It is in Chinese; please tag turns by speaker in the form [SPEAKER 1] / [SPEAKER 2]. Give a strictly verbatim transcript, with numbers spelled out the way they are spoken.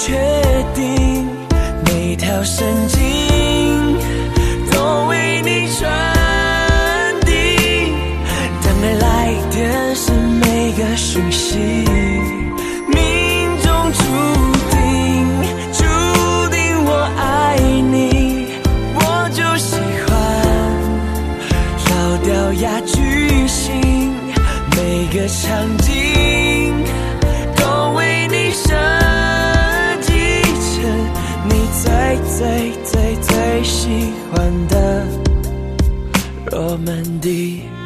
[SPEAKER 1] 确定，每条神经都为你传递。等待来电是每个讯息，命中注定，注定我爱你，我就喜欢老掉牙巨星，每个场景都为你设计成你最最最最喜欢的罗曼蒂